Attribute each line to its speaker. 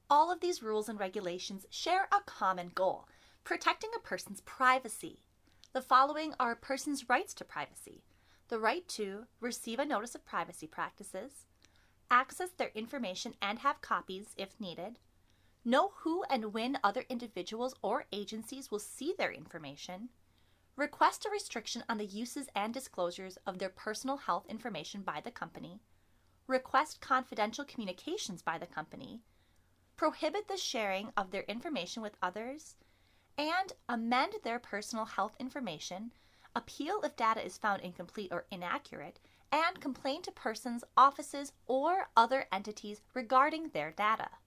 Speaker 1: All of these rules and regulations share a common goal: protecting a person's privacy. The following are a person's rights to privacy: the right to receive a notice of privacy practices, access their information and have copies if needed, know who and when other individuals or agencies will see their information, request a restriction on the uses and disclosures of their personal health information by the company, request confidential communications by the company, prohibit the sharing of their information with others, and amend their personal health information, appeal if data is found incomplete or inaccurate, and complain to persons, offices, or other entities regarding their data.